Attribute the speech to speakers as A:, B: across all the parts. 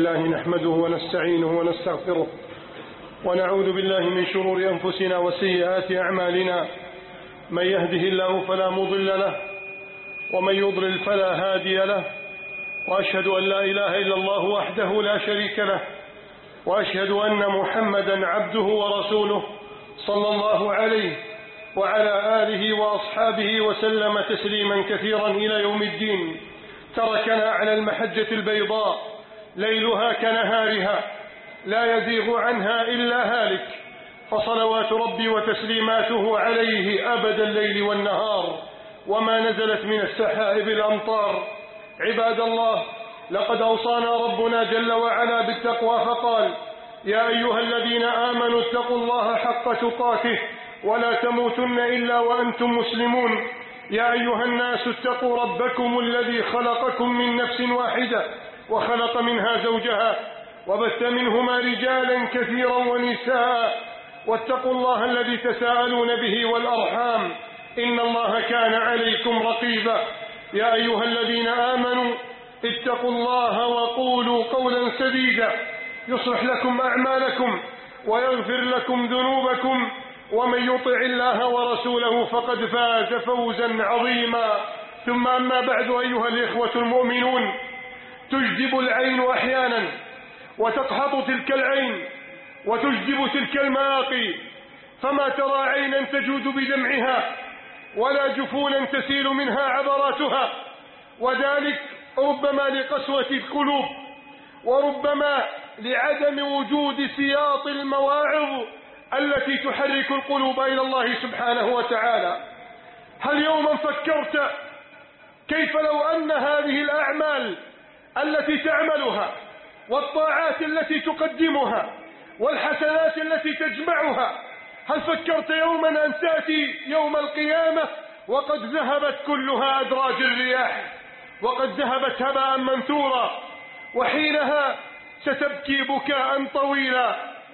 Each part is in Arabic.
A: لله نحمده ونستعينه ونستغفره ونعوذ بالله من شرور أنفسنا وسيئات أعمالنا. من يهده الله فلا مضل له ومن يضلل فلا هادي له، وأشهد أن لا إله إلا الله وحده لا شريك له، وأشهد أن محمدا عبده ورسوله صلى الله عليه وعلى آله وأصحابه وسلم تسليما كثيرا إلى يوم الدين. تركنا على المحجة البيضاء ليلها كنهارها لا يزيغ عنها إلا هالك، فصلوات ربي وتسليماته عليه أبد الليل والنهار وما نزلت من السحائب الأمطار. عباد الله، لقد أوصانا ربنا جل وعلا بالتقوى فقال: يا أيها الذين آمنوا اتقوا الله حق تقاته ولا تموتن إلا وأنتم مسلمون. يا أيها الناس اتقوا ربكم الذي خلقكم من نفس واحدة وخلق منها زوجها وبث منهما رجالا كثيرا ونساء، واتقوا الله الذي تساءلون به والأرحام إن الله كان عليكم رقيبا. يا أيها الذين آمنوا اتقوا الله وقولوا قولا سديدا يصلح لكم أعمالكم ويغفر لكم ذنوبكم، ومن يطع الله ورسوله فقد فاز فوزا عظيما. ثم أما بعد، أيها الإخوة المؤمنون، تجدب العين أحيانا وتقحط تلك العين وتجدب تلك المآقي، فما ترى عينا تجود بدمعها ولا جفونا تسيل منها عبراتها، وذلك ربما لقسوة القلوب، وربما لعدم وجود سياط المواعظ التي تحرك القلوب إلى الله سبحانه وتعالى. هل يوما فكرت كيف لو أن هذه الأعمال التي تعملها والطاعات التي تقدمها والحسنات التي تجمعها، هل فكرت يوما أن تأتي يوم القيامة وقد ذهبت كلها أدراج الرياح وقد ذهبت هباء منثورا، وحينها ستبكي بكاء طويلا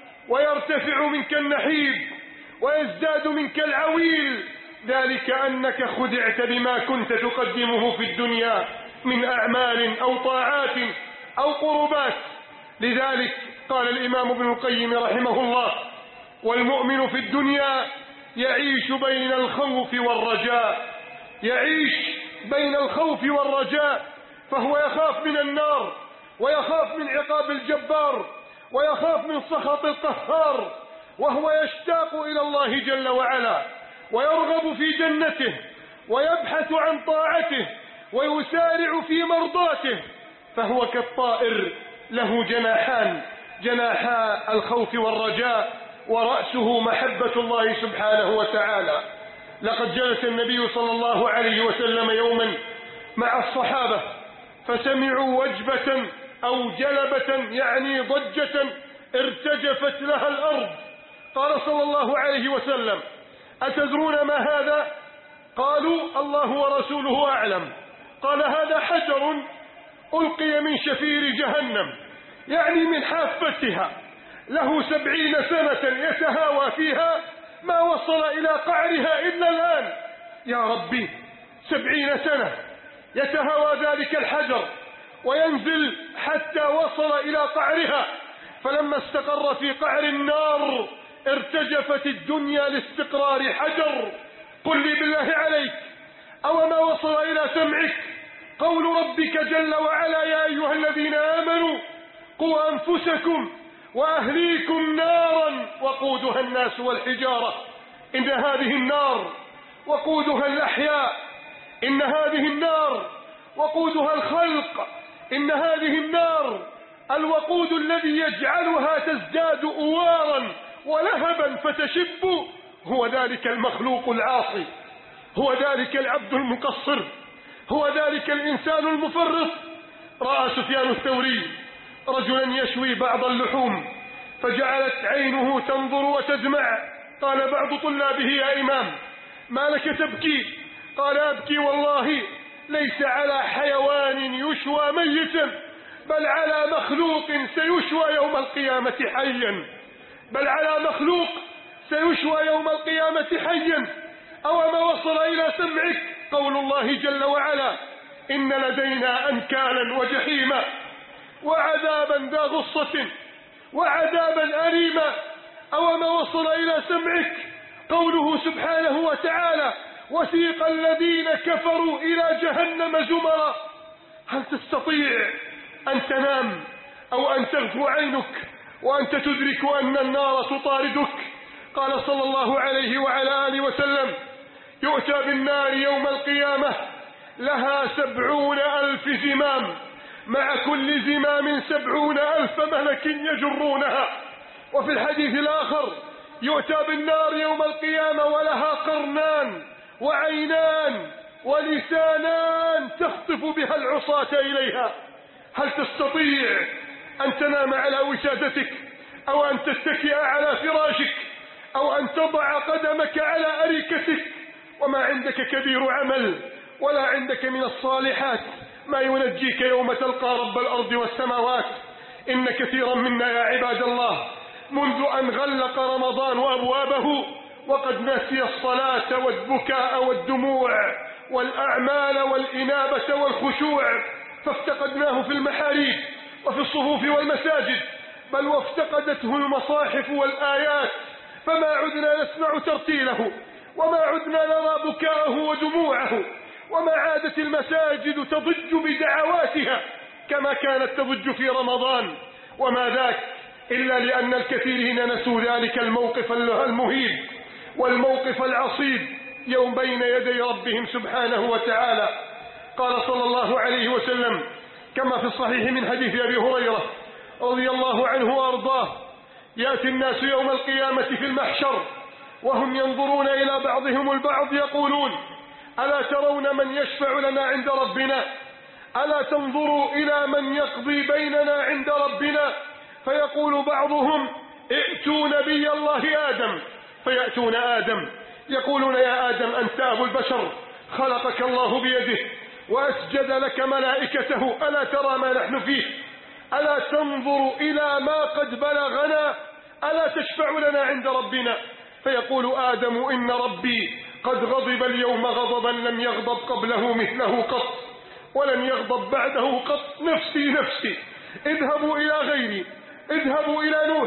A: ويرتفع منك النحيب ويزداد منك العويل، ذلك أنك خدعت بما كنت تقدمه في الدنيا من أعمال أو طاعات أو قربات. لذلك قال الإمام ابن القيم رحمه الله: والمؤمن في الدنيا يعيش بين الخوف والرجاء، يعيش بين الخوف والرجاء، فهو يخاف من النار ويخاف من عقاب الجبار ويخاف من سخط القهار، وهو يشتاق إلى الله جل وعلا ويرغب في جنته ويبحث عن طاعته ويسارع في مرضاته، فهو كالطائر له جناحان، جناحا الخوف والرجاء، ورأسه محبة الله سبحانه وتعالى. لقد جلس النبي صلى الله عليه وسلم يوما مع الصحابة فسمعوا وجبة أو جلبة، يعني ضجة ارتجفت لها الأرض. قال صلى الله عليه وسلم: أتدرون ما هذا؟ قالوا: الله ورسوله أعلم. قال: هذا حجر ألقي من شفير جهنم، يعني من حافتها، له 70 سنة يتهاوى فيها، ما وصل إلى قعرها إلا الآن. يا ربي، 70 سنة يتهاوى ذلك الحجر وينزل حتى وصل إلى قعرها، فلما استقر في قعر النار ارتجفت الدنيا لاستقرار حجر. قل لي بالله عليك، أو ما وصل إلى سمعك قول ربك جل وعلا: يا أيها الذين آمنوا قوا أنفسكم وأهليكم نارا وقودها الناس والحجارة. إن هذه النار وقودها الأحياء، إن هذه النار وقودها الخلق، إن هذه النار الوقود الذي يجعلها تزداد أوارا ولهبا فتشب، هو ذلك المخلوق العاصي، هو ذلك العبد المقصر، هو ذلك الإنسان المفرط. رأى سفيان الثوري رجلا يشوي بعض اللحوم فجعلت عينه تنظر وتدمع. قال بعض طلابه: يا إمام، ما لك تبكي؟ قال: أبكي والله ليس على حيوان يشوى ميتا، بل على مخلوق سيشوى يوم القيامة حيا، بل على مخلوق سيشوى يوم القيامة حيا. أو ما وصل إلى سمعك قول الله جل وعلا: إن لدينا أنكالا وجحيما. وعذابا ذا غصة وعذابا أليما. أو ما وصل إلى سمعك قوله سبحانه وتعالى وسيق الذين كفروا إلى جهنم زمرا؟ هل تستطيع أن تنام أو أن تغفو عينك وأنت تدرك أن النار تطاردك؟ قال صلى الله عليه وعلى آله وسلم يؤتى بالنار يوم القيامة لها 70,000 زمام، مع كل زمام 70,000 ملك يجرونها. وفي الحديث الآخر يؤتى بالنار يوم القيامة ولها قرنان وعينان ولسانان تخطف بها العصاة إليها. هل تستطيع أن تنام على وسادتك أو أن تتكئ على فراشك أو أن تضع قدمك على أريكتك وما عندك كبير عمل ولا عندك من الصالحات ما ينجيك يوم تلقى رب الأرض والسماوات؟ إن كثيرا منا يا عباد الله منذ أن غلق رمضان وأبوابه وقد نسي الصلاة والبكاء والدموع والأعمال والإنابة والخشوع، فافتقدناه في المحاريب وفي الصفوف والمساجد، بل وافتقدته المصاحف والآيات، فما عدنا نسمع ترتيله وما عدنا نرى بكاءه ودموعه، وما عادت المساجد تضج بدعواتها كما كانت تضج في رمضان. وما ذاك إلا لأن الكثيرين نسوا ذلك الموقف المهيب والموقف العصيب يوم بين يدي ربهم سبحانه وتعالى. قال صلى الله عليه وسلم كما في الصحيح من حديث أبي هريرة رضي الله عنه وأرضاه يأتي الناس يوم القيامة في المحشر وهم ينظرون إلى بعضهم البعض يقولون ألا ترون من يشفع لنا عند ربنا؟ ألا تنظروا إلى من يقضي بيننا عند ربنا؟ فيقول بعضهم ائتوا نبي الله آدم، فيأتون آدم يقولون يا آدم أنت أبو البشر، خلقك الله بيده وأسجد لك ملائكته، ألا ترى ما نحن فيه؟ ألا تنظر إلى ما قد بلغنا؟ ألا تشفع لنا عند ربنا؟ فيقول آدم إن ربي قد غضب اليوم غضبا لم يغضب قبله مثله قط ولن يغضب بعده قط، نفسي نفسي، اذهبوا إلى غيري، اذهبوا إلى نوح.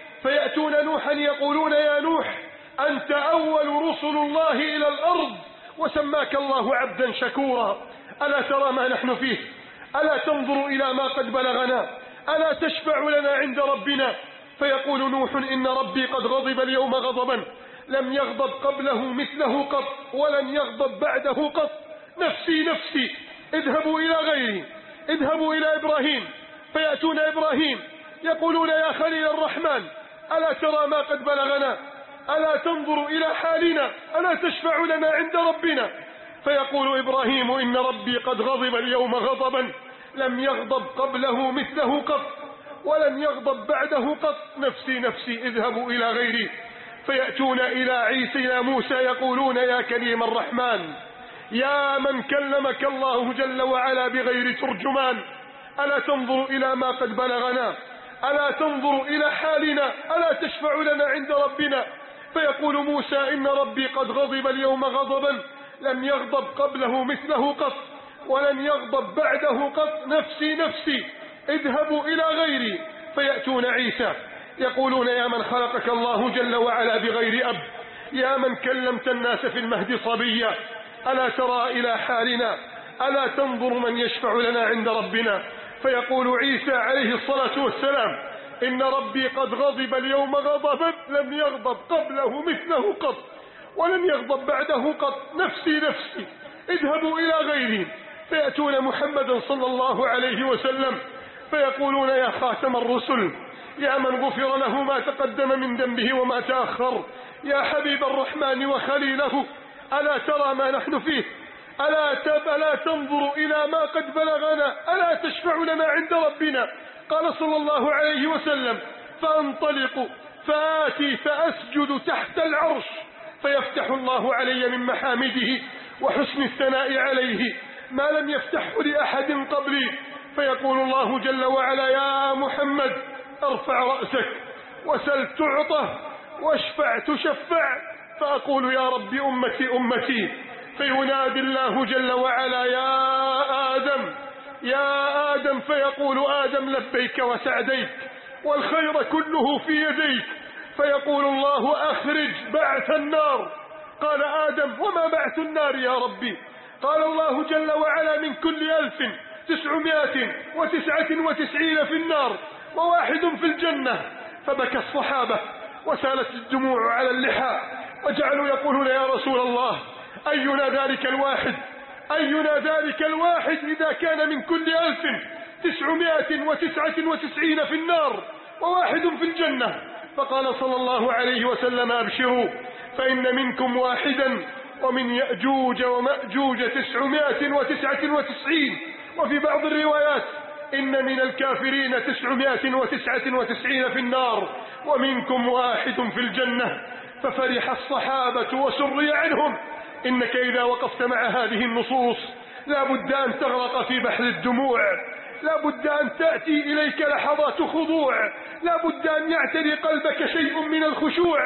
A: فيأتون نوحا يقولون يا نوح أنت أول رسل الله إلى الأرض وسماك الله عبدا شكورا، ألا ترى ما نحن فيه؟ ألا تنظر إلى ما قد بلغنا؟ ألا تشفع لنا عند ربنا؟ فيقول نوح إن ربي قد غضب اليوم غضبا لم يغضب قبله مثله قط ولن يغضب بعده قط، نفسي نفسي، اذهبوا إلى غيري، اذهبوا إلى إبراهيم. فيأتون إبراهيم يقولون يا خليل الرحمن ألا ترى ما قد بلغنا؟ ألا تنظر إلى حالنا؟ ألا تشفع لنا عند ربنا؟ فيقول إبراهيم إن ربي قد غضب اليوم غضبا لم يغضب قبله مثله قط ولن يغضب بعده قط، نفسي نفسي، اذهبوا إلى غيري. فيأتون إلى عيسى إلى موسى يقولون يا كريم الرحمن يا من كلمك الله جل وعلا بغير ترجمان ألا تنظر إلى ما قد بلغنا؟ ألا تنظر إلى حالنا؟ ألا تشفع لنا عند ربنا؟ فيقول موسى إن ربي قد غضب اليوم غضبا لم يغضب قبله مثله قط ولن يغضب بعده قط، نفسي نفسي، اذهبوا إلى غيري. فيأتون عيسى يقولون يا من خلقك الله جل وعلا بغير أب، يا من كلمت الناس في المهد صبيا، ألا ترى إلى حالنا؟ ألا تنظر من يشفع لنا عند ربنا؟ فيقول عيسى عليه الصلاة والسلام إن ربي قد غضب اليوم غضبا لم يغضب قبله مثله قط ولن يغضب بعده قط، نفسي نفسي، اذهبوا إلى غيري. فيأتون محمدا صلى الله عليه وسلم فيقولون يا خاتم الرسل، يا من غفر له ما تقدم من ذنبه وما تأخر، يا حبيب الرحمن وخليله، ألا ترى ما نحن فيه؟ ألا تنظر إلى ما قد بلغنا؟ ألا تشفع لنا عند ربنا؟ قال صلى الله عليه وسلم فأنطلق فآتي فأسجد تحت العرش فيفتح الله علي من محامده وحسن الثناء عليه ما لم يفتحه لأحد قبلي. فيقول الله جل وعلا يا محمد ارفع رأسك وسل تعطه واشفع تشفع. فأقول يا رب أمتي أمتي، فينادي الله جل وعلا يا آدم يا آدم فيقول آدم لبيك وسعديك والخير كله في يديك، فيقول الله أخرج بعث النار. قال آدم وما بعث النار يا ربي؟ قال الله جل وعلا من كل 1999 في النار وواحد في الجنة. فبكى الصحابة وسالت الدموع على اللحى وجعلوا يقولون يا رسول الله أينا ذلك الواحد، أينا ذلك الواحد إذا كان من كل 1999 في النار وواحد في الجنة؟ فقال صلى الله عليه وسلم أبشروا فإن منكم واحدا ومن يأجوج ومأجوج 999، وفي بعض الروايات إن من الكافرين 999 في النار ومنكم واحد في الجنة. ففرح الصحابة وسري عنهم. إنك إذا وقفت مع هذه النصوص لا بد أن تغرق في بحر الدموع، لا بد أن تأتي إليك لحظات خضوع، لا بد أن يعتري قلبك شيء من الخشوع،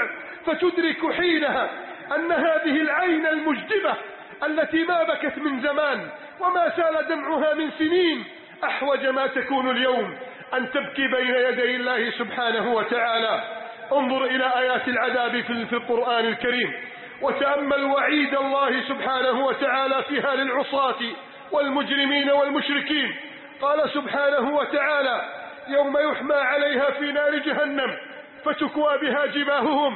A: فتدرك حينها أن هذه العين المجدبة التي ما بكت من زمان وما سال دمعها من سنين أحوج ما تكون اليوم أن تبكي بين يدي الله سبحانه وتعالى. انظر إلى آيات العذاب في القرآن الكريم وتأمل وعيد الله سبحانه وتعالى فيها للعصاة والمجرمين والمشركين. قال سبحانه وتعالى يوم يحمى عليها في نار جهنم فتكوى بها جباههم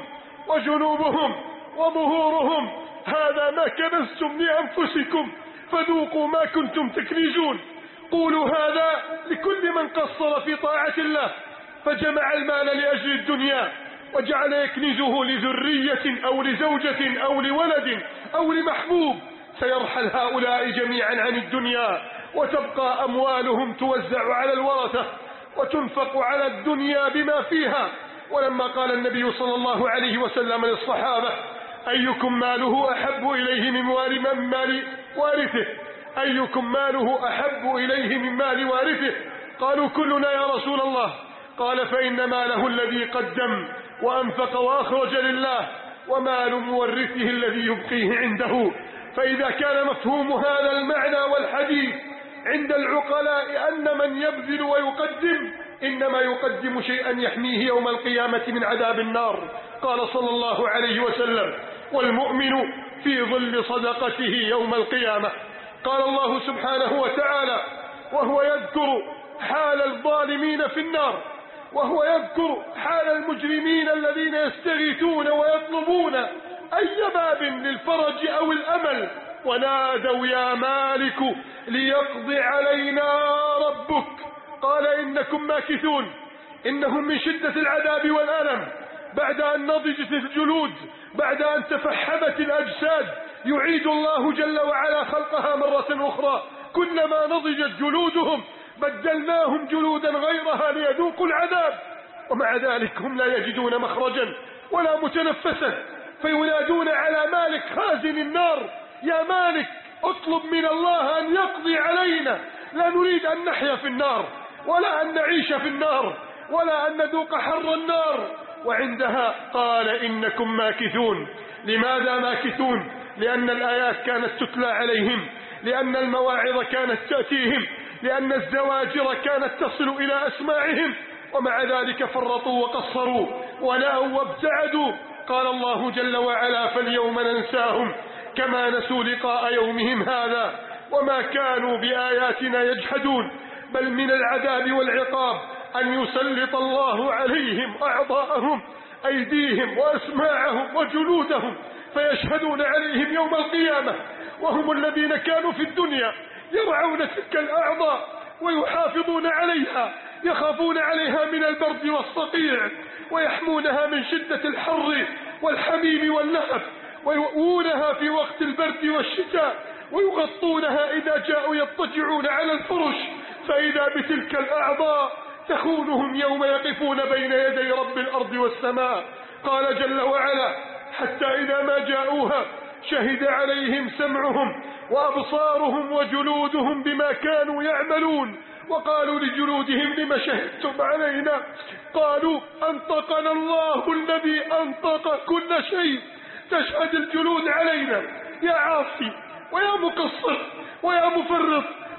A: وجنوبهم وظهورهم هذا ما كنزتم لأنفسكم فذوقوا ما كنتم تكنزون. قولوا هذا لكل من قصر في طاعة الله فجمع المال لأجل الدنيا وجعل يكنزه لذرية أو لزوجة أو لولد أو لمحبوب. سيرحل هؤلاء جميعا عن الدنيا وتبقى أموالهم توزع على الورثة وتنفق على الدنيا بما فيها. ولما قال النبي صلى الله عليه وسلم للصحابة أيكم ماله أحب إليه من مال وارثه، أيكم ماله أحب إليه من مال وارثه؟ قالوا كلنا يا رسول الله. قال فإن ماله الذي قدم وأنفق وأخرج لله ومال مورثه الذي يبقيه عنده. فإذا كان مفهوم هذا المعنى والحديث عند العقلاء أن من يبذل ويقدم إنما يقدم شيئا يحميه يوم القيامة من عذاب النار. قال صلى الله عليه وسلم والمؤمن في ظل صدقته يوم القيامة. قال الله سبحانه وتعالى وهو يذكر حال الظالمين في النار وهو يذكر حال المجرمين الذين يستغيثون ويطلبون أي باب للفرج أو الأمل ونادوا يا مالك ليقضي علينا ربك قال إنكم ماكثون. إنهم من شدة العذاب والألم بعد أن نضجت الجلود بعد أن تفحمت الأجساد يعيد الله جل وعلا خلقها مرة أخرى. كلما نضجت جلودهم بدلناهم جلودا غيرها ليذوقوا العذاب ومع ذلك هم لا يجدون مخرجا ولا متنفسا فينادون على مالك خازن النار يا مالك اطلب من الله أن يقضي علينا لا نريد أن نحيا في النار ولا أن نعيش في النار ولا أن نذوق حر النار. وعندها قال إنكم ماكثون. لماذا ماكثون؟ لأن الآيات كانت تتلى عليهم، لأن المواعظ كانت تأتيهم، لأن الزواجر كانت تصل إلى أسماعهم ومع ذلك فرطوا وقصروا ونأوا وابتعدوا. قال الله جل وعلا فاليوم ننساهم كما نسوا لقاء يومهم هذا وما كانوا بآياتنا يجحدون. بل من العذاب والعقاب أن يسلط الله عليهم أعضاءهم أيديهم وأسماعهم وجلودهم فيشهدون عليهم يوم القيامة وهم الذين كانوا في الدنيا يرعون تلك الأعضاء ويحافظون عليها يخافون عليها من البرد والصقيع ويحمونها من شدة الحر والحميم واللهب ويؤونها في وقت البرد والشتاء ويغطونها إذا جاءوا يضطجعون على الفرش. فإذا بتلك الأعضاء تخونهم يوم يقفون بين يدي رب الأرض والسماء. قال جل وعلا حتى إذا ما جاءوها شهد عليهم سمعهم وأبصارهم وجلودهم بما كانوا يعملون وقالوا لجلودهم لما شهدتم علينا قالوا أنطقنا الله الذي أنطق كل شيء. تشهد الجلود علينا يا عاصي ويا مقصر ويا مفرط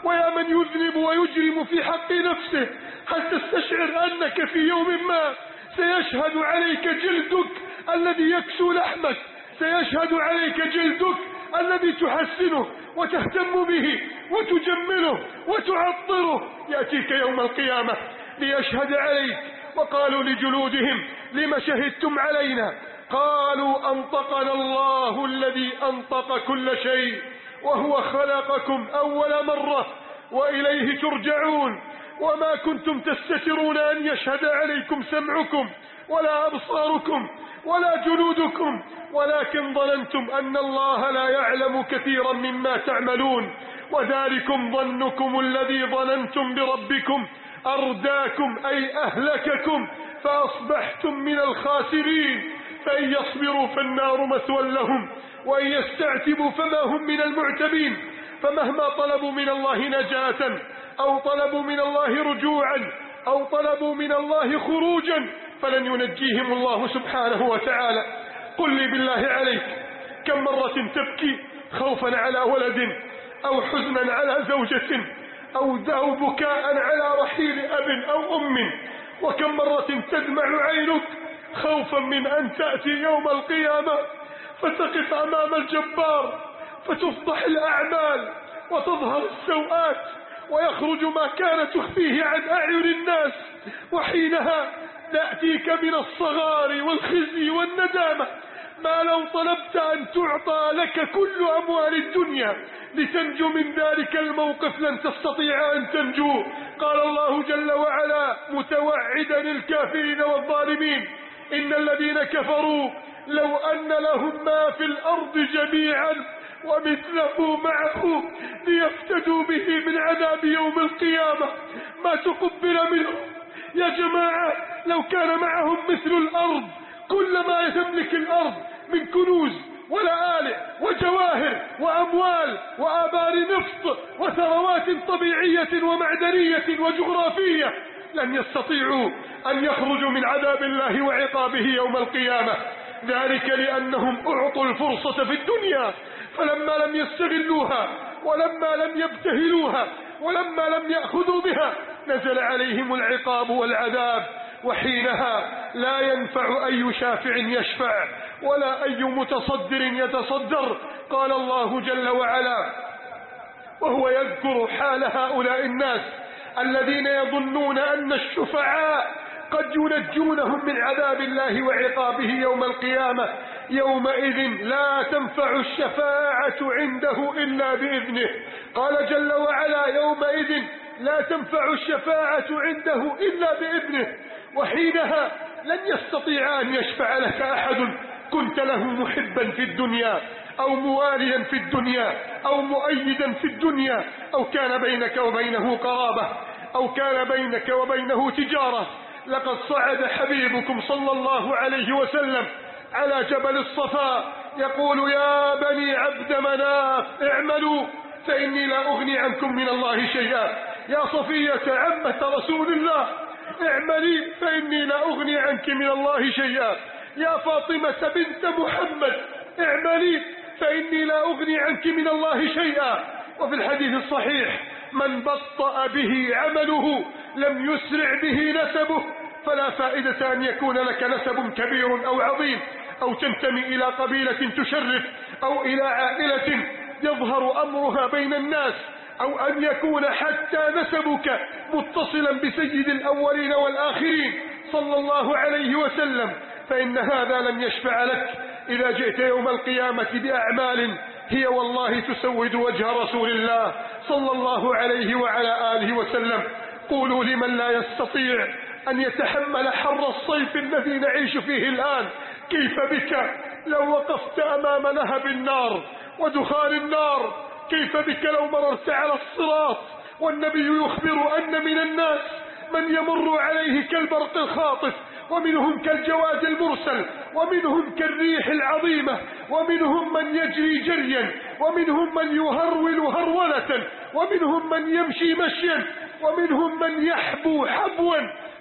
A: ويا من يذنب ويجرم في حق نفسه، هل تستشعر أنك في يوم ما سيشهد عليك جلدك الذي يكسو لحمك، سيشهد عليك جلدك الذي تحسنه وتهتم به وتجمله وتعطره، يأتيك يوم القيامة ليشهد عليك. وقالوا لجلودهم لم شهدتم علينا؟ قالوا أنطقنا الله الذي أنطق كل شيء وهو خلقكم أول مرة وإليه ترجعون، وما كنتم تستترون أن يشهد عليكم سمعكم ولا أبصاركم ولا جلودكم، ولكن ظننتم أن الله لا يعلم كثيرا مما تعملون، وذلكم ظنكم الذي ظننتم بربكم أرداكم أي أهلككم فأصبحتم من الخاسرين. فإن يصبروا فالنار مثوى لهم وإن يستعتبوا فما هم من المعتبين. فمهما طلبوا من الله نجاة أو طلبوا من الله رجوعا أو طلبوا من الله خروجا فلن ينجيهم الله سبحانه وتعالى. قل لي بالله عليك كم مرة تبكي خوفا على ولد أو حزنا على زوجة أو بكاء على رحيل أب أو أم، وكم مرة تدمع عينك خوفا من أن تأتي يوم القيامة فتقف أمام الجبار فتفضح الأعمال وتظهر السوءات ويخرج ما كان تخفيه عن أعين الناس، وحينها تأتيك من الصغار والخزي والندامة ما لو طلبت أن تعطى لك كل أموال الدنيا لتنجو من ذلك الموقف لن تستطيع أن تنجو. قال الله جل وعلا متوعدا الكافرين والظالمين إن الذين كفروا لو أن لهم ما في الأرض جميعا ومثله معه ليفتدوا به من عذاب يوم القيامة ما تقبل منهم. يا جماعة لو كان معهم مثل الأرض كل ما تملك الأرض من كنوز ولآلئ وجواهر وأموال وآبار نفط وثروات طبيعية ومعدنية وجغرافية لن يستطيعوا أن يخرجوا من عذاب الله وعقابه يوم القيامة، ذلك لأنهم أعطوا الفرصة في الدنيا فلما لم يستغلوها ولما لم يبتهلوها ولما لم يأخذوا بها نزل عليهم العقاب والعذاب، وحينها لا ينفع أي شافع يشفع ولا أي متصدر يتصدر. قال الله جل وعلا وهو يذكر حال هؤلاء الناس الذين يظنون أن الشفعاء قد ينجونهم من عذاب الله وعقابه يوم القيامة يومئذ لا تنفع الشفاعة عنده إلا بإذنه. قال جل وعلا يومئذ لا تنفع الشفاعة عنده إلا بإذنه، وحينها لن يستطيع أن يشفع لك أحد كنت له محبا في الدنيا أو مواليا في الدنيا أو مؤيدا في الدنيا أو كان بينك وبينه قرابة أو كان بينك وبينه تجارة. لقد صعد حبيبكم صلى الله عليه وسلم على جبل الصفا يقول يا بني عبد مناف اعملوا فإني لا أغني عنكم من الله شيئا. يا صفية عمة رسول الله اعملي فإني لا أغني عنك من الله شيئا. يا فاطمة بنت محمد اعملي فإني لا أغني عنك من الله شيئا. وفي الحديث الصحيح من بطأ به عمله لم يسرع به نسبه، فلا فائدة أن يكون لك نسب كبير أو عظيم أو تنتمي إلى قبيلة تشرف أو إلى عائلة يظهر أمرها بين الناس أو أن يكون حتى نسبك متصلا بسيد الأولين والآخرين صلى الله عليه وسلم، فإن هذا لن يشفع لك إذا جئت يوم القيامة بأعمال هي والله تسود وجه رسول الله صلى الله عليه وعلى آله وسلم. قولوا لمن لا يستطيع أن يتحمل حر الصيف الذي نعيش فيه الآن كيف بك لو وقفت أمام لهب النار ودخان النار؟ كيف بك لو مررت على الصراط والنبي يخبر أن من الناس من يمر عليه كالبرق الخاطف ومنهم كالجواد المرسل ومنهم كالريح العظيمة ومنهم من يجري جريا ومنهم من يهرول هرولة ومنهم من يمشي مشيا ومنهم من يحبو حبوا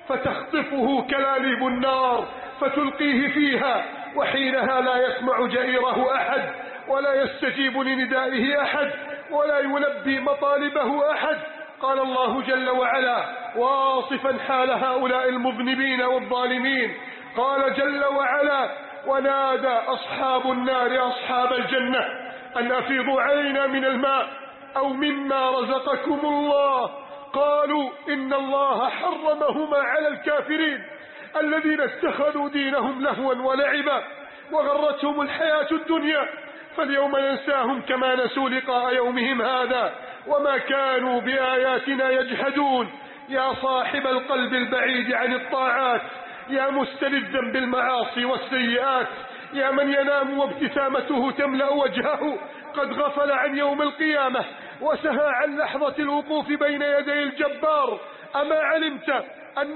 A: فتخطفه كلاليب النار فتلقيه فيها، وحينها لا يسمع جئيره أحد ولا يستجيب لندائه أحد ولا يلبي مطالبه أحد. قال الله جل وعلا واصفا حال هؤلاء المذنبين والظالمين، قال جل وعلا ونادى أصحاب النار أصحاب الجنة أن أفيضوا علينا من الماء أو مما رزقكم الله، قالوا إن الله حرمهما على الكافرين الذين اتخذوا دينهم لهوا ولعبا وغرتهم الحياة الدنيا، فاليوم ننساهم كما نسوا لقاء يومهم هذا وما كانوا بآياتنا يجحدون. يا صاحب القلب البعيد عن الطاعات، يا مستلذا بالمعاصي والسيئات، يا من ينام وابتسامته تملأ وجهه، قد غفل عن يوم القيامة وسهى عن لحظة الوقوف بين يدي الجبار. أما علمت أن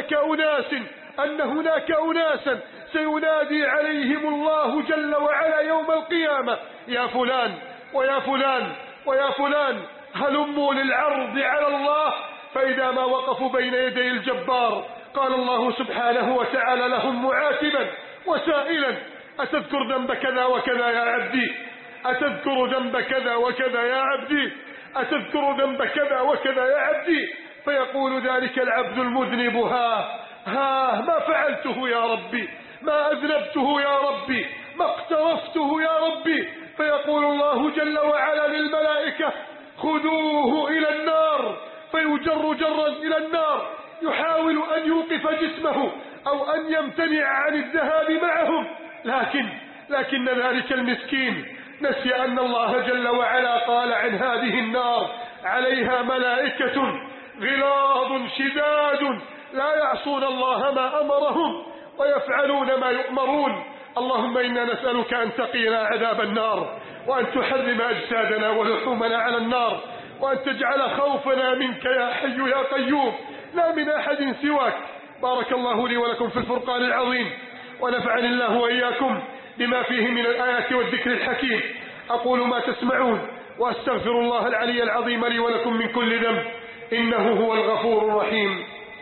A: هناك أناسا سينادي عليهم الله جل وعلا يوم القيامة يا فلان ويا فلان ويا فلان هلموا للعرض على الله، فإذا ما وقفوا بين يدي الجبار قال الله سبحانه وتعالى لهم معاتبا وسائلا أتذكر ذنب كذا وكذا يا عبدي، أتذكر ذنب كذا وكذا يا عبدي، أتذكر ذنب كذا وكذا يا عبدي، فيقول ذلك العبد المذنب ها ما فعلته يا ربي، ما أذنبته يا ربي، ما اقترفته يا ربي، فيقول الله جل وعلا للملائكة خذوه إلى النار، فيجر جرا إلى النار يحاول أن يوقف جسمه أو أن يمتنع عن الذهاب معهم، لكن ذلك المسكين نسي أن الله جل وعلا قال عن هذه النار عليها ملائكة غلاظ شداد لا يعصون الله ما أمرهم ويفعلون ما يؤمرون. اللهم إنا نسألك أن تقينا عذاب النار، وأن تحرم أجسادنا ولحومنا على النار، وأن تجعل خوفنا منك يا حي يا قيوم لا من أحد سواك. بارك الله لي ولكم في الفرقان العظيم، ونفعني الله وإياكم بما فيه من الآيات والذكر الحكيم. أقول ما تسمعون وأستغفر الله العلي العظيم لي ولكم من كل ذنب، إنه هو الغفور الرحيم.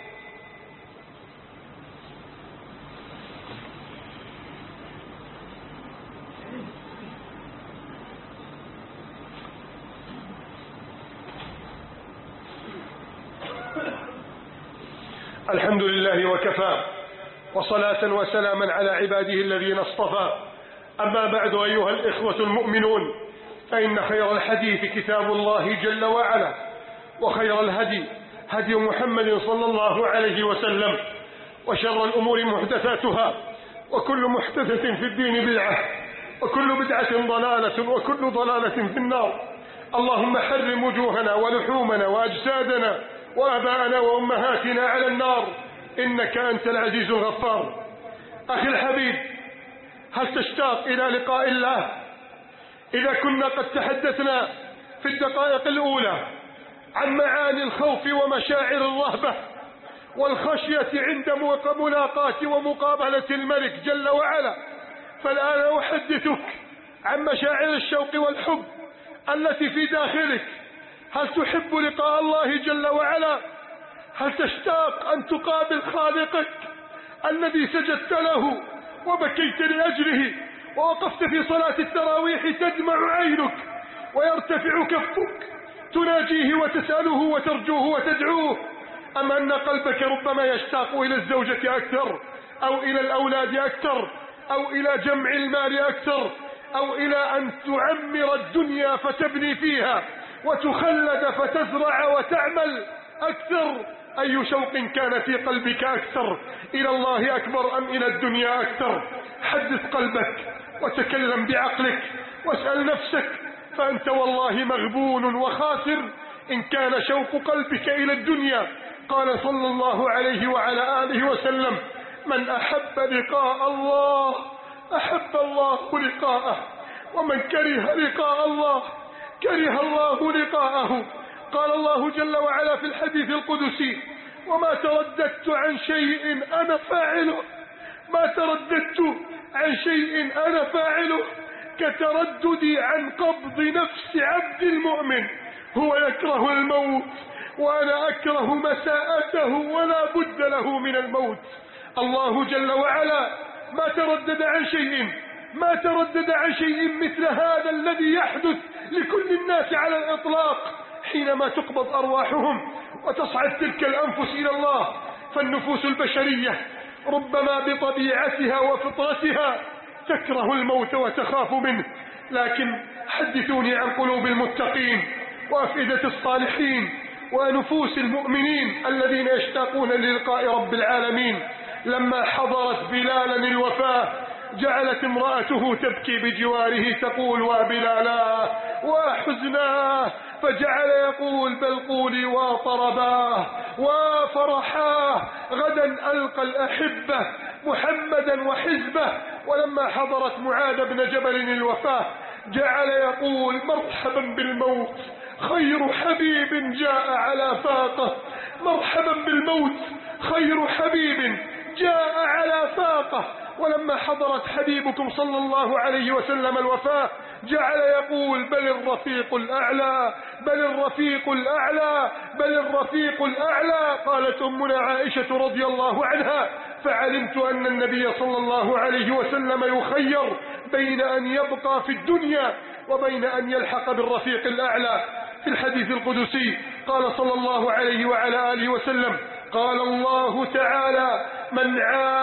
A: الحمد لله وكفى، وصلاة وسلاما على عباده الذين اصطفى. أما بعد أيها الإخوة المؤمنون، فإن خير الحديث كتاب الله جل وعلا، وخير الهدي هدي محمد صلى الله عليه وسلم، وشر الأمور محدثاتها، وكل محدثة في الدين بدعة، وكل بدعة ضلالة، وكل ضلالة في النار. اللهم حرم وجوهنا ولحومنا وأجسادنا وآباءنا وأمهاتنا على النار، إنك أنت العزيز الغفار. أخي الحبيب، هل تشتاق إلى لقاء الله؟ إذا كنا قد تحدثنا في الدقائق الأولى عن معاني الخوف ومشاعر الرهبة والخشية عند ملاقاة ومقابلة الملك جل وعلا، فالآن أحدثك عن مشاعر الشوق والحب التي في داخلك. هل تحب لقاء الله جل وعلا؟ هل تشتاق أن تقابل خالقك الذي سجدت له وبكيت لأجله ووقفت في صلاة التراويح تدمع عينك ويرتفع كفك تناجيه وتسأله وترجوه وتدعوه؟ أم أن قلبك ربما يشتاق إلى الزوجة أكثر، أو إلى الأولاد أكثر، أو إلى جمع المال أكثر، أو إلى أن تعمر الدنيا فتبني فيها وتخلد فتزرع وتعمل أكثر؟ أي شوق كان في قلبك أكثر، إلى الله أكبر أم إلى الدنيا أكثر؟ حدث قلبك وتكلم بعقلك واسأل نفسك، فأنت والله مغبون وخاسر إن كان شوق قلبك إلى الدنيا. قال صلى الله عليه وعلى آله وسلم: من أحب لقاء الله أحب الله لقاءه، ومن كره لقاء الله كره الله لقاءه. قال الله جل وعلا في الحديث القدسي: وما ترددت عن شيء أنا فاعله، ما ترددت عن شيء أنا فاعله كترددي عن قبض نفس عبد المؤمن، هو يكره الموت وأنا أكره مساءته ولا بد له من الموت. الله جل وعلا ما تردد عن شيء ما تردد عن شيء مثل هذا الذي يحدث لكل الناس على الإطلاق حينما تقبض أرواحهم وتصعد تلك الأنفس إلى الله. فالنفوس البشرية ربما بطبيعتها وفطرتها تكره الموت وتخاف منه، لكن حدثوني عن قلوب المتقين وأفئدة الصالحين ونفوس المؤمنين الذين يشتاقون للقاء رب العالمين. لما حضرت بلالا الوفاة جعلت امرأته تبكي بجواره تقول: وبلالا وحزناه، فجعل يقول: بل قولي وطرباه وفرحاه، غدا ألقى الأحبة محمدا وحزبه. ولما حضرت معاذ بن جبل الوفاة جعل يقول: مرحبا بالموت، خير حبيب جاء على فاقه، مرحبا بالموت، خير حبيب جاء على فاقه. ولما حضرت حبيبكم صلى الله عليه وسلم الوفاة جعل يقول: بل الرفيق الأعلى، بل الرفيق الأعلى، بل الرفيق الأعلى. قالت أمنا عائشة رضي الله عنها: فعلمت أن النبي صلى الله عليه وسلم يخير بين أن يبقى في الدنيا وبين أن يلحق بالرفيق الأعلى. في الحديث القدسي قال صلى الله عليه وعلى آله وسلم: قال الله تعالى: من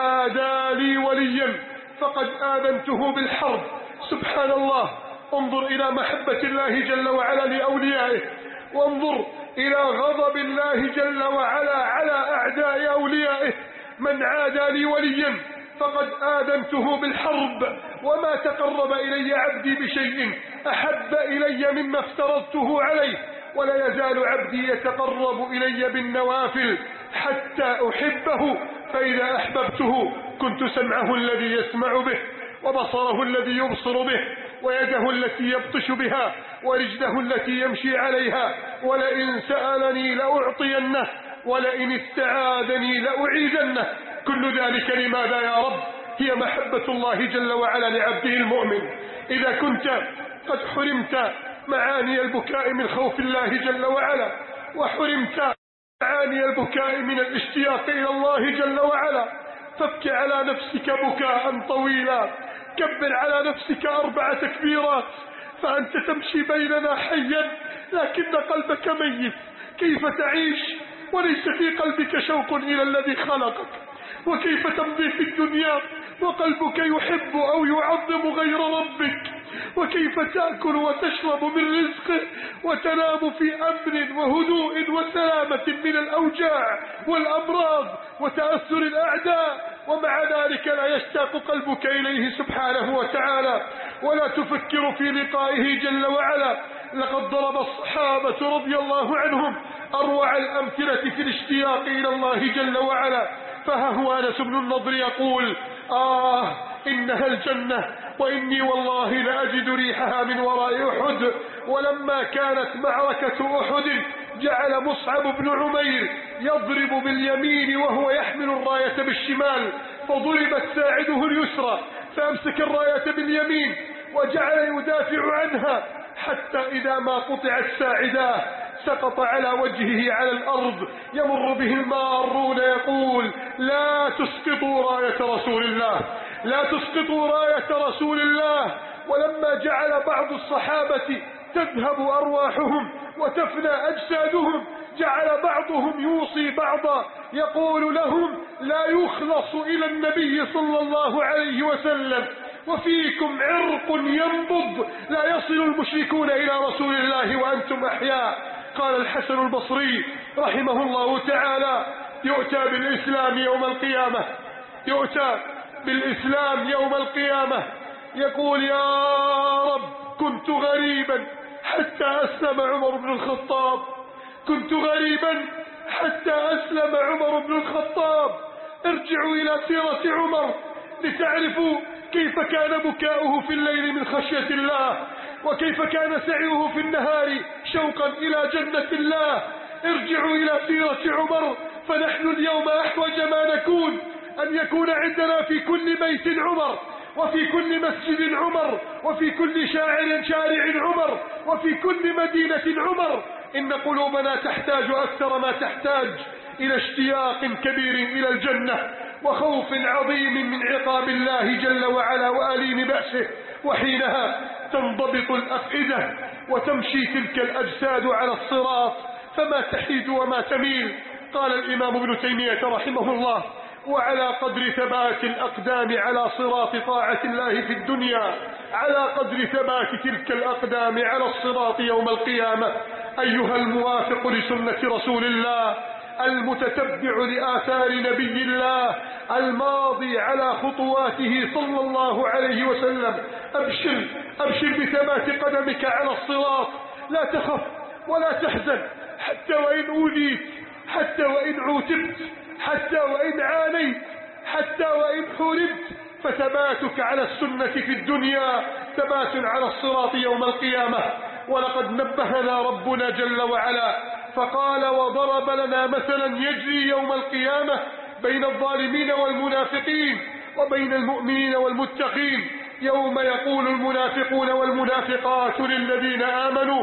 A: عادى لي وليا فقد آذنته بالحرب. سبحان الله، انظر إلى محبة الله جل وعلا لأوليائه، وانظر إلى غضب الله جل وعلا على أعداء أوليائه. من عادى لي وليا فقد آذنته بالحرب، وما تقرب إلي عبدي بشيء أحب إلي مما افترضته عليه، ولا يزال عبدي يتقرب إلي بالنوافل حتى أحبه، فإذا أحببته كنت سمعه الذي يسمع به، وبصره الذي يبصر به، ويده التي يبطش بها، ورجله التي يمشي عليها. ولئن سألني لأعطينه، ولئن استعاذني لأعيذنه. كل ذلك لماذا يا رب؟ هي محبة الله جل وعلا لعبده المؤمن. إذا كنت قد حرمت معاني البكاء من خوف الله جل وعلا، وحرمت معاني البكاء من الاشتياق إلى الله جل وعلا، فابكي على نفسك بكاء طويلا، كبر على نفسك 4 تكبيرات، فأنت تمشي بيننا حيا لكن قلبك ميت. كيف تعيش وليس في قلبك شوق إلى الذي خلقك؟ وكيف تمضي في الدنيا وقلبك يحب أو يعظم غير ربك؟ وكيف تأكل وتشرب من رزقه وتنام في أمن وهدوء وسلامة من الأوجاع والأمراض وتأثر الأعداء، ومع ذلك لا يشتاق قلبك إليه سبحانه وتعالى ولا تفكر في لقائه جل وعلا؟ لقد ضرب الصحابة رضي الله عنهم أروع الأمثلة في الاشتياق إلى الله جل وعلا. فها هو أنس بن النضر يقول: إنها الجنة، وإني والله لأجد ريحها من وراء أحد. ولما كانت معركة أحد جعل مصعب بن عمير يضرب باليمين وهو يحمل الراية بالشمال، فضربت ساعده اليسرى فأمسك الراية باليمين وجعل يدافع عنها، حتى إذا ما قطعت ساعداه سقط على وجهه على الأرض، يمر به المارون يقول: لا تسقطوا راية رسول الله، لا تسقطوا راية رسول الله. ولما جعل بعض الصحابة تذهب أرواحهم وتفنى أجسادهم جعل بعضهم يوصي بعضا يقول لهم: لا يخلص إلى النبي صلى الله عليه وسلم، وفيكم عرق ينبض لا يصل المشركون إلى رسول الله وأنتم أحياء. قال الحسن البصري رحمه الله تعالى: يؤتى بالإسلام يوم القيامة، يؤتى بالإسلام يوم القيامة يقول: يا رب كنت غريبا حتى أسلم عمر بن الخطاب، كنت غريبا حتى أسلم عمر بن الخطاب. ارجعوا إلى سيرة عمر لتعرفوا كيف كان بكاؤه في الليل من خشية الله، وكيف كان سعيه في النهار شوقا إلى جنة الله. ارجعوا إلى سيرة عمر، فنحن اليوم أحوج ما نكون أن يكون عندنا في كل بيت عمر، وفي كل مسجد عمر، وفي كل شارع عمر، وفي كل مدينة عمر. إن قلوبنا تحتاج أكثر ما تحتاج إلى اشتياق كبير إلى الجنة، وخوف عظيم من عقاب الله جل وعلا وأليم بأسه، وحينها تنضبط الأفئدة وتمشي تلك الأجساد على الصراط فما تحيد وما تميل. قال الإمام ابن تيمية رحمه الله: وعلى قدر ثبات الأقدام على صراط طاعة الله في الدنيا على قدر ثبات تلك الأقدام على الصراط يوم القيامة. أيها الموافق لسنة رسول الله المتتبع لآثار نبي الله الماضي على خطواته صلى الله عليه وسلم، أبشر بثبات قدمك على الصراط، لا تخف ولا تحزن حتى وإن أوذيت، حتى وإن عوتبت، حتى وإن عانيت، حتى وإن حوربت، فثباتك على السنة في الدنيا ثبات على الصراط يوم القيامة. ولقد نبهنا ربنا جل وعلا فقال: وضرب لنا مثلا يجري يوم القيامة بين الظالمين والمنافقين وبين المؤمنين والمتقين، يوم يقول المنافقون والمنافقات للذين آمنوا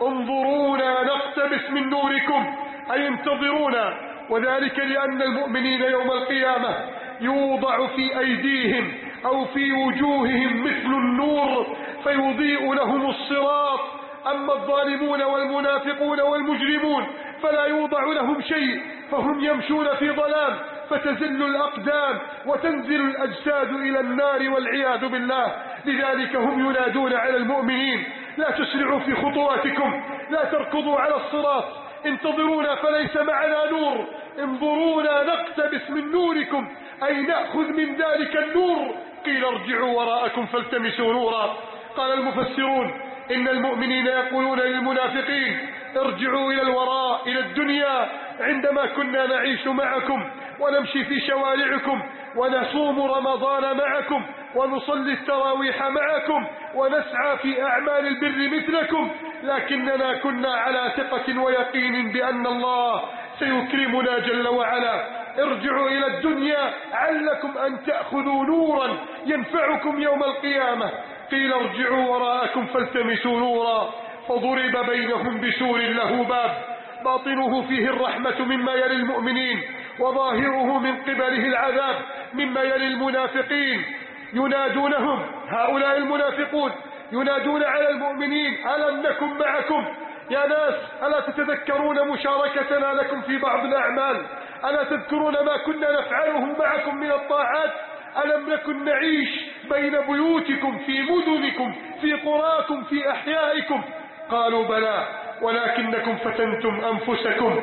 A: انظرونا نقتبس من نوركم، أي انتظرونا. وذلك لأن المؤمنين يوم القيامة يوضع في أيديهم أو في وجوههم مثل النور فيضيء لهم الصراط، أما الظالمون والمنافقون والمجرمون فلا يوضع لهم شيء، فهم يمشون في ظلام فتزل الأقدام وتنزل الأجساد إلى النار والعياذ بالله. لذلك هم ينادون على المؤمنين: لا تسرعوا في خطواتكم، لا تركضوا على الصراط، انتظرونا فليس معنا نور، انظرونا نقتبس من نوركم، أي نأخذ من ذلك النور. قيل ارجعوا وراءكم فالتمسوا نورا. قال المفسرون: إن المؤمنين يقولون للمنافقين: ارجعوا إلى الوراء إلى الدنيا عندما كنا نعيش معكم ونمشي في شوارعكم ونصوم رمضان معكم ونصلي التراويح معكم ونسعى في أعمال البر مثلكم، لكننا كنا على ثقة ويقين بأن الله سيكرمنا جل وعلا. ارجعوا إلى الدنيا علكم أن تأخذوا نورا ينفعكم يوم القيامة. قيل ارجعوا وراءكم فالتمسوا نورا، فضرب بينهم بسور له باب باطنه فيه الرحمة مما يلي المؤمنين وظاهره من قبله العذاب مما يلي المنافقين. ينادونهم هؤلاء المنافقون ينادون على المؤمنين: ألم نكن معكم؟ يا ناس، ألا تتذكرون مشاركتنا لكم في بعض الأعمال؟ ألا تذكرون ما كنا نفعله معكم من الطاعات؟ ألم نكن نعيش بين بيوتكم في مدنكم في قراكم في أحيائكم؟ قالوا: بلى، ولكنكم فتنتم أنفسكم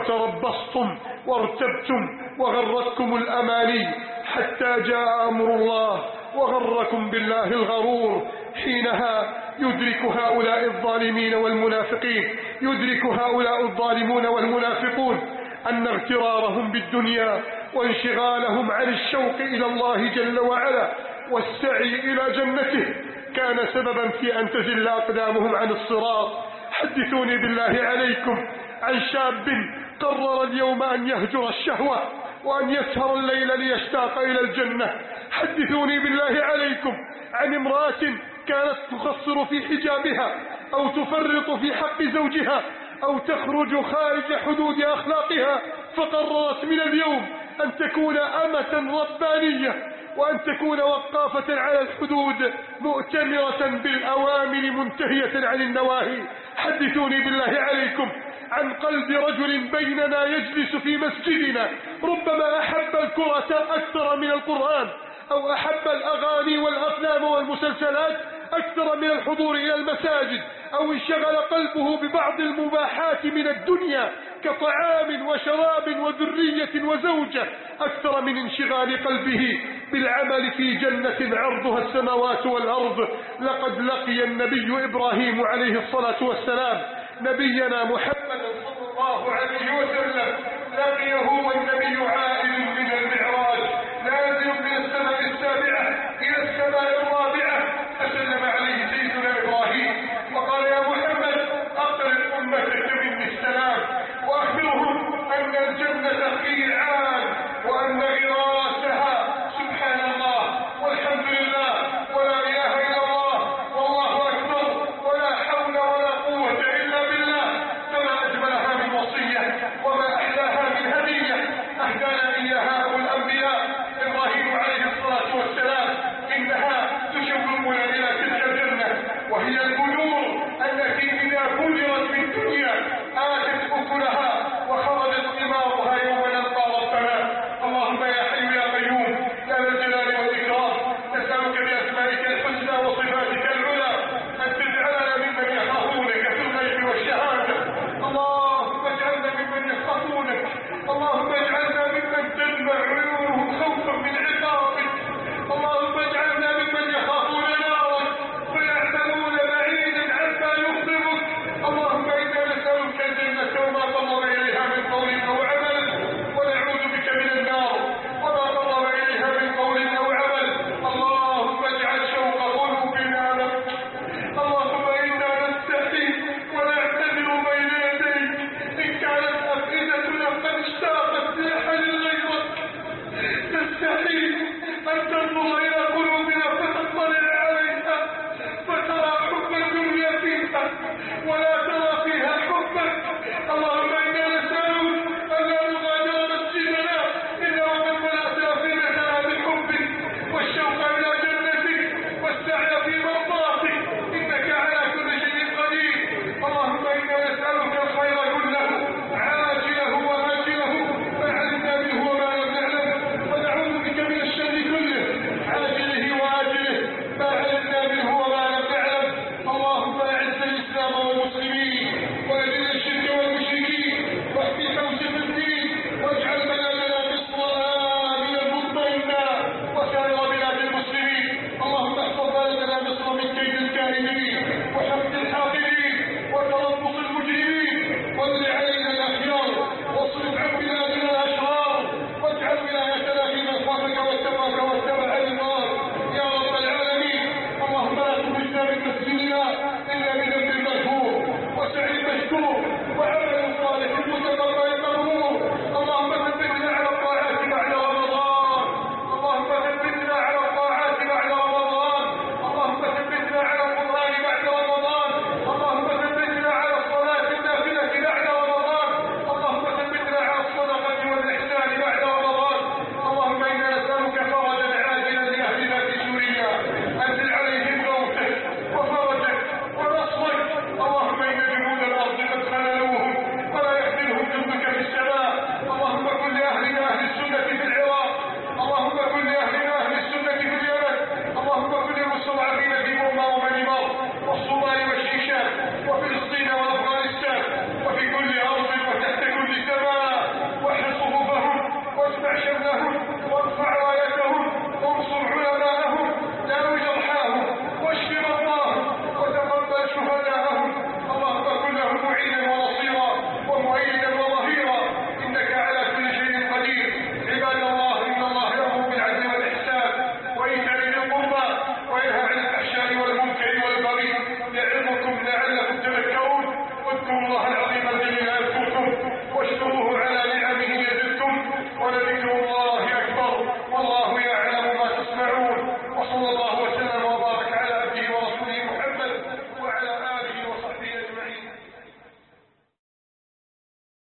A: وتربصتم وارتبتم وغرتكم الأماني حتى جاء أمر الله وغركم بالله الغرور. حينها يدرك هؤلاء الظالمين والمنافقين، يدرك هؤلاء الظالمون والمنافقون أن اغترارهم بالدنيا وانشغالهم عن الشوق إلى الله جل وعلا والسعي إلى جنته كان سببا في أن تزل أقدامهم عن الصراط. حدثوني بالله عليكم عن شاب قرر اليوم أن يهجر الشهوة وأن يسهر الليل ليشتاق إلى الجنة. حدثوني بالله عليكم عن امرأة كانت تقصر في حجابها أو تفرط في حق زوجها أو تخرج خارج حدود أخلاقها، فقررت من اليوم أن تكون أمة ربانية وأن تكون وقافة على الحدود مؤتمرة بالأوامر منتهية عن النواهي. حدثوني بالله عليكم عن قلب رجل بيننا يجلس في مسجدنا ربما أحب الكرة أكثر من القرآن، أو أحب الأغاني والأفلام والمسلسلات أكثر من الحضور إلى المساجد، أو انشغل قلبه ببعض المباحات من الدنيا كطعام وشراب وذرية وزوجة أكثر من انشغال قلبه بالعمل في جنة عرضها السماوات والأرض. لقد لقي النبي إبراهيم عليه الصلاة والسلام نبينا محمد صلى الله عليه وسلم، لقيه والنبي عائد من المعراج نازل من السماء السابعة إلى السماء الرابعة، فسلم عليه سيدنا إبراهيم وقال: يا محمد، أقرب أمتك مني السلام وأخبرهم أن الجنة قيعان وأن غراسها سبحان الله والحمد لله ولا إله إلا الله والله أكبر ولا حول ولا قوة إلا بالله. فما أجملها من وصية وما أحلاها من هدية أهدانا إياها
B: وهي